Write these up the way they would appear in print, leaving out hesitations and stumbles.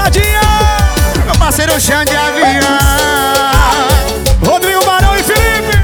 Pesadinha. Meu parceiro chão de avião. Rodrigo Barão e Felipe.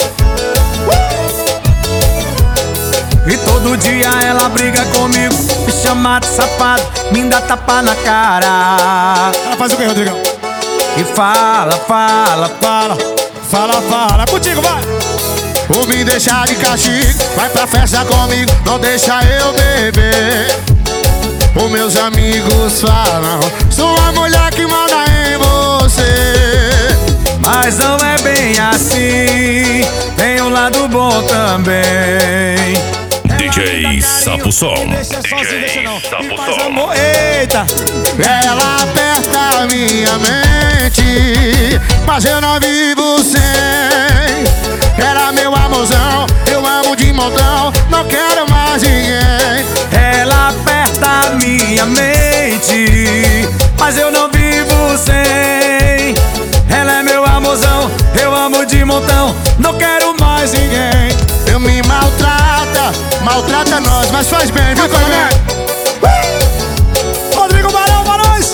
E todo dia ela briga comigo, me chama de safado, me dá tapa na cara. Ela faz o que, Rodrigão? E fala, fala, fala. Fala, fala. Contigo, vai. Ou me deixar de castigo, vai pra festa comigo, não deixa eu beber. Os meus amigos falam, sou a mulher que manda em você. Mas não é bem assim, tem um lado bom também. DJ Sapo Som. Deixa sozinho, deixa não. Sapo E faz Som. amor. Eita. Ela aperta minha mente, mas eu não vivo sem. Era meu amorzão, eu amo de montão, não quero mais ninguém. Ela aperta minha mente, mas eu não vivo sem. Ela é meu amorzão, eu amo de montão, não quero mais ninguém. Eu me maltrata, maltrata nós, mas faz bem, viu, Coronel? Rodrigo Barão, Barões.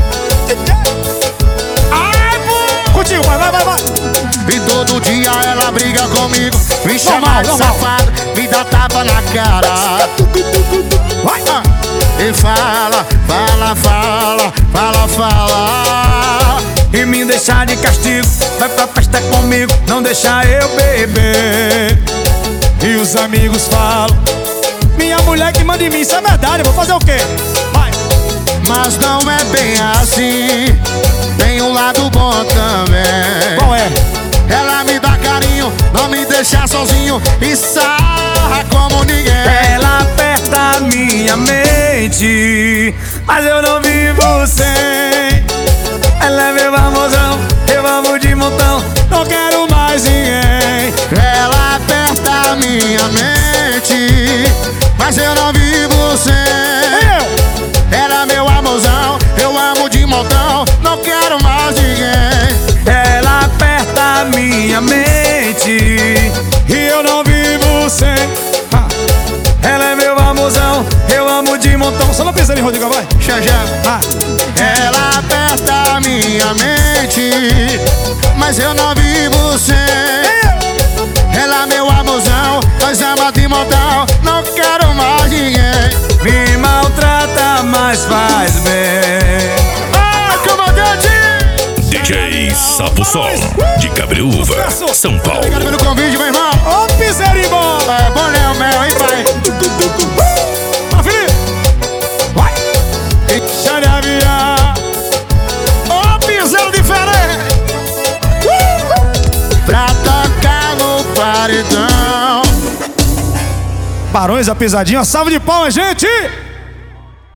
Ai, pô. Contigo, vai, vai, vai, vai. E todo dia ela briga comigo, me chama de normal. safado, me dá tapa na cara. Vai. E fala, fala, fala, fala, fala. E me deixar de castigo, vai pra festa comigo, não deixa eu beber. E os amigos falam, minha mulher que manda em mim, isso é verdade, eu vou fazer o quê? Vai. Mas não é bem assim, tem um lado bom também. Qual é? Ela me dá carinho, não me deixa sozinho e sarra como ninguém. Ela aperta minha mente, mas eu não vivo sem. Ela é meu amorzão, eu amo de montão, Não quero mais ninguém. Ela aperta minha mente, mas eu não vivo sem. Ela é meu amorzão, eu amo de montão, não quero mais ninguém. ela aperta minha mente, E eu não vivo sem. ela é meu amorzão, eu amo de montão. Só não pisa ali, Rodrigo, vai. Xanjá. Ah. Ela aperta minha mente, mas eu não vivo sem. Ela é meu amorzão, nós ama de montão, não quero mais ninguém. Me maltrata, mas faz bem. Ah, comandante! DJ Sapo Som, de Cabreúva, São Paulo. Obrigado pelo convite, meu irmão. Ô, piseirinho bom. É bom, né, o mel, hein, pai? Vai, Felipe. Vai. Deixa de aviar. Ô, piseiro diferente! Pra tocar no paredão. Barões, a pisadinha. Salve de palmas, gente.